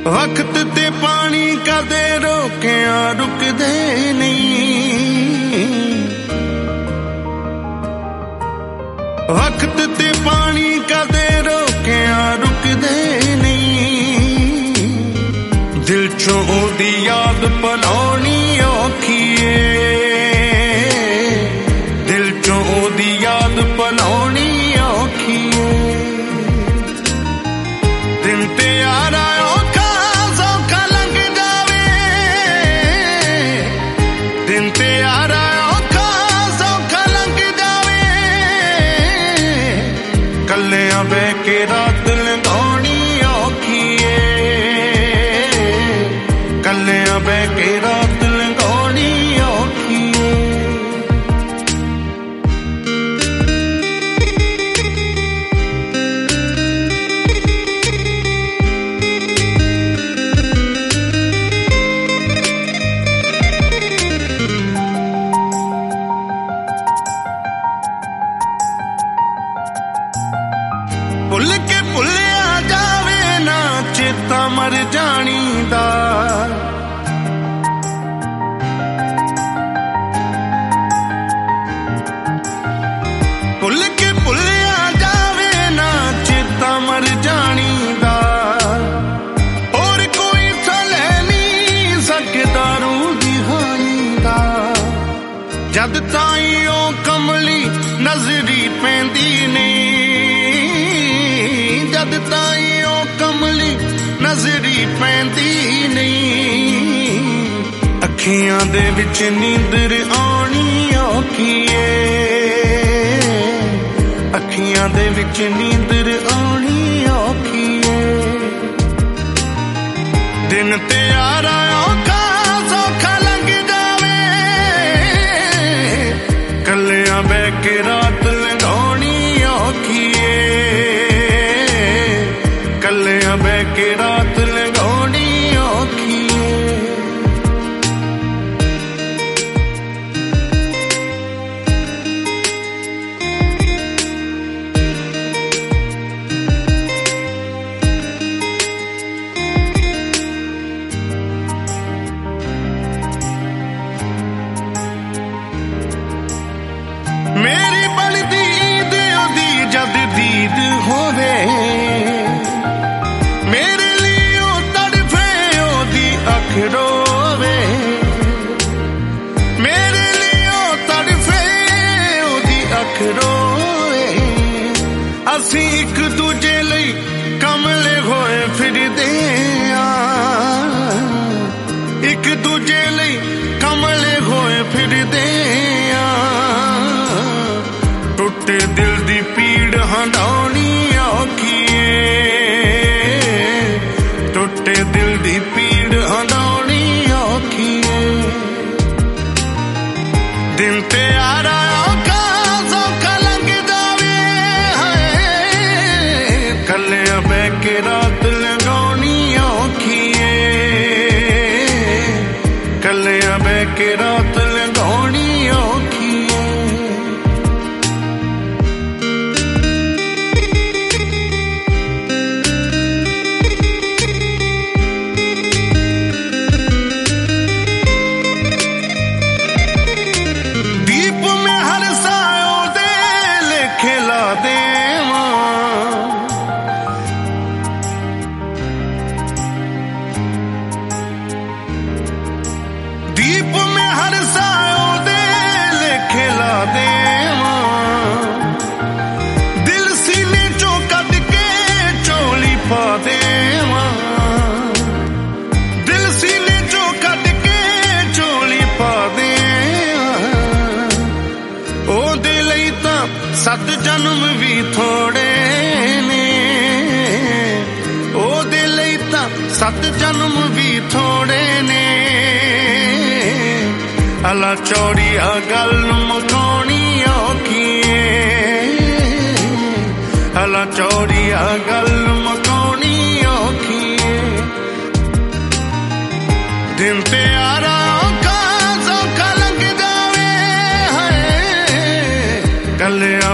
वक्त ते पानी कदे रोकिया रुकदे नहीं, वक्त ते पानी कदे रोकिया रुकदे नहीं। दिल चों ओदी याद पलाउणी औखी है, दिल चों ओदी याद पलाउणी औखी है। दिन ते यारा बह के रात लंघाउणी औखी है, कलियां बह के रात लंघाउणी औखी है। भुल के भुलिया जावे ना चेता मर जानी दा, भुल के भुलिया जावे ना चेता मर जानी दा। और कोई सलह नहीं सकदा रूह दी हानी दा, जद ताई ओ कमली नजरी पैंदी नहीं, जद ताई ओ कमली नजरी पैंदी नहीं। अखियां दे विच नींदर आउणी औखी है, अखियां दे विच नींदर आउणी औखी है। दिन ते यारा औखा सौखा लंघ जावे, कलियां बह के रात लंघाउणी औखी है, कलियां बह के रात लंघाउणी औखी है। मेरी बलदी ईद ओदी जद दीद होवे, मेरे लिए ओ तड़फे ओदी अख रोवे, मेरे लिए ओ तड़फे ओदी अख रोवे। असी एक दूजे लई कमले होए फिरदे आ, एक दूजे लई कमले होए फिरदे आ। टुटे दिल दी पीड़ हंडाउणी औखी है, टुटे दिल दी पीड़ हंडाउणी औखी है। दिन ते यारा औखा सौखा लंघ जावे है, कलियां बह के रात लंघाउणी औखी है, कलियां बह के रात लंघाउणी औखी है। दीप में हर सायों दे लेखे ला देवां, दिल सीने चों कढ के चोली पा देवां, दिल सीने चों कढ के चोली पा देवां। ओदे लई तां 7 जन्म भी थोड़े ने, ओदे लई तां 7 जन्म भी थोड़े ने। अला चौड़िया गल मुकाउणी औखी है, अला चौड़िया गल मुकाउणी औखी है। दिन ते यारा औखा सौखा लंघ जावे है, कलियां